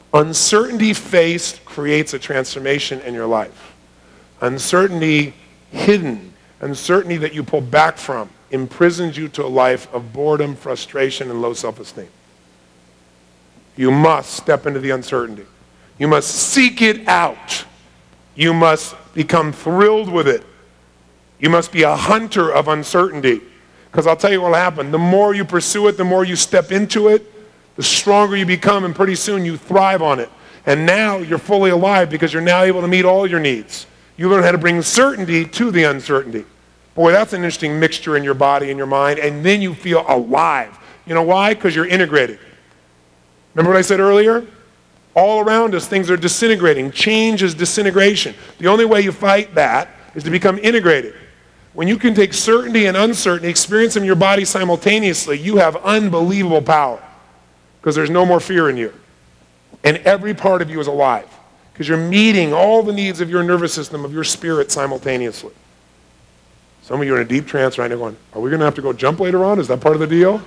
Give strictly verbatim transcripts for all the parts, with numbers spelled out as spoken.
Uncertainty faced creates a transformation in your life. Uncertainty hidden, uncertainty that you pull back from, imprisons you to a life of boredom, frustration, and low self-esteem. You must step into the uncertainty. You must seek it out. You must become thrilled with it. You must be a hunter of uncertainty. Because I'll tell you what will happen. The more you pursue it, the more you step into it, the stronger you become, and pretty soon you thrive on it. And now you're fully alive because you're now able to meet all your needs. You learn how to bring certainty to the uncertainty. Boy, that's an interesting mixture in your body and your mind, and then you feel alive. You know why? Because you're integrated. Remember what I said earlier? All around us, things are disintegrating. Change is disintegration. The only way you fight that is to become integrated. When you can take certainty and uncertainty, experience them in your body simultaneously, you have unbelievable power because there's no more fear in you. And every part of you is alive because you're meeting all the needs of your nervous system, of your spirit simultaneously. Some of you are in a deep trance right now going, are we going to have to go jump later on? Is that part of the deal?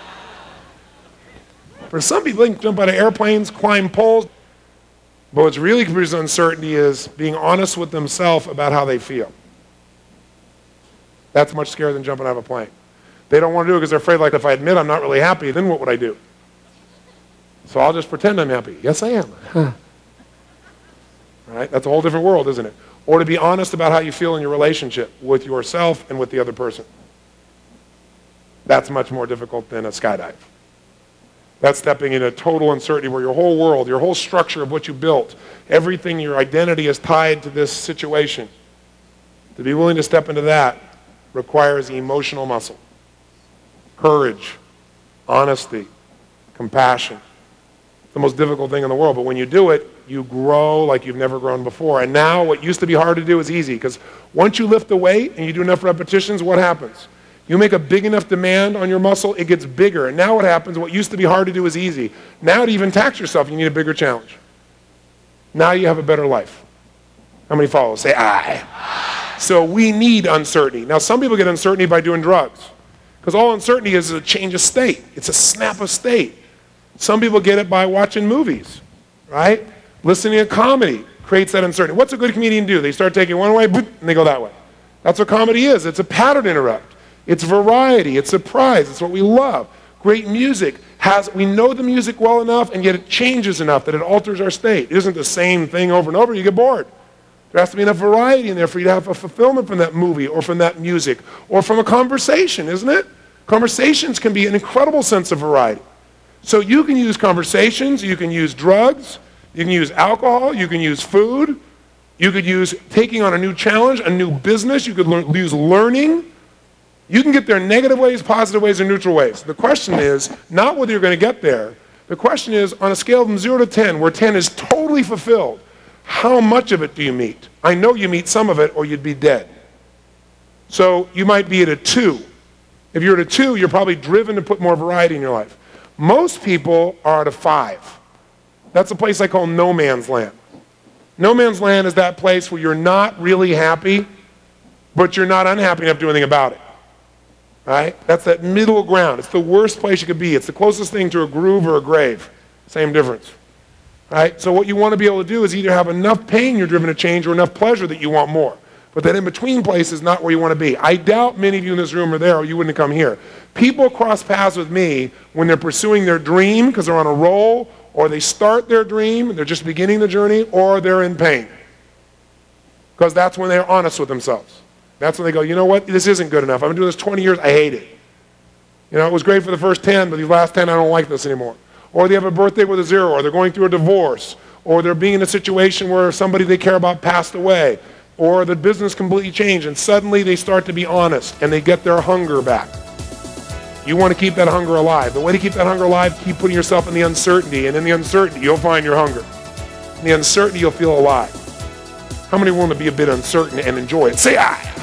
For some people, they can jump out of airplanes, climb poles. But what's really produces uncertainty is being honest with themselves about how they feel. That's much scarier than jumping out of a plane. They don't want to do it because they're afraid, like, if I admit I'm not really happy, then what would I do? So I'll just pretend I'm happy. Yes, I am. Huh. Right? That's a whole different world, isn't it? Or to be honest about how you feel in your relationship with yourself and with the other person. That's much more difficult than a skydive. That's stepping into total uncertainty where your whole world, your whole structure of what you built, everything, your identity is tied to this situation. To be willing to step into that requires emotional muscle, courage, honesty, compassion. It's the most difficult thing in the world, but when you do it, you grow like you've never grown before. And now what used to be hard to do is easy because once you lift the weight and you do enough repetitions, what happens? You make a big enough demand on your muscle, it gets bigger. And now what happens, what used to be hard to do is easy. Now to even tax yourself, you need a bigger challenge. Now you have a better life. How many follow? Say aye. Aye. So we need uncertainty. Now some people get uncertainty by doing drugs because all uncertainty is a change of state. It's a snap of state. Some people get it by watching movies, right? Listening to comedy creates that uncertainty. What's a good comedian do? They start taking one way, and they go that way. That's what comedy is. It's a pattern interrupt. It's variety. It's surprise. It's what we love. Great music has, we know the music well enough, and yet it changes enough that it alters our state. It isn't the same thing over and over. You get bored. There has to be enough variety in there for you to have a fulfillment from that movie or from that music or from a conversation, isn't it? Conversations can be an incredible sense of variety. So you can use conversations, you can use drugs, you can use alcohol, you can use food, you could use taking on a new challenge, a new business, you could learn, use learning. You can get there in negative ways, positive ways, and neutral ways. The question is not whether you're going to get there. The question is on a scale from zero to ten, where ten is totally fulfilled, how much of it do you meet? I know you meet some of it or you'd be dead. So you might be at a two. If you're at a two, you're probably driven to put more variety in your life. Most people are at a five. That's a place I call no man's land. No man's land is that place where you're not really happy, but you're not unhappy enough to do anything about it. Right? That's that middle ground. It's the worst place you could be. It's the closest thing to a groove or a grave. Same difference. Right? So what you want to be able to do is either have enough pain you're driven to change or enough pleasure that you want more. But that in-between place is not where you want to be. I doubt many of you in this room are there or you wouldn't have come here. People cross paths with me when they're pursuing their dream because they're on a roll, or they start their dream, they're just beginning the journey, or they're in pain. Because that's when they're honest with themselves. That's when they go, you know what, this isn't good enough. I've been doing this twenty years, I hate it. You know, it was great for the first ten, but these last ten, I don't like this anymore. Or they have a birthday with a zero, or they're going through a divorce, or they're being in a situation where somebody they care about passed away, or the business completely changed, and suddenly they start to be honest, and they get their hunger back. You want to keep that hunger alive. The way to keep that hunger alive, keep putting yourself in the uncertainty, and in the uncertainty, you'll find your hunger. In the uncertainty, you'll feel alive. How many want to be a bit uncertain and enjoy it? Say aye.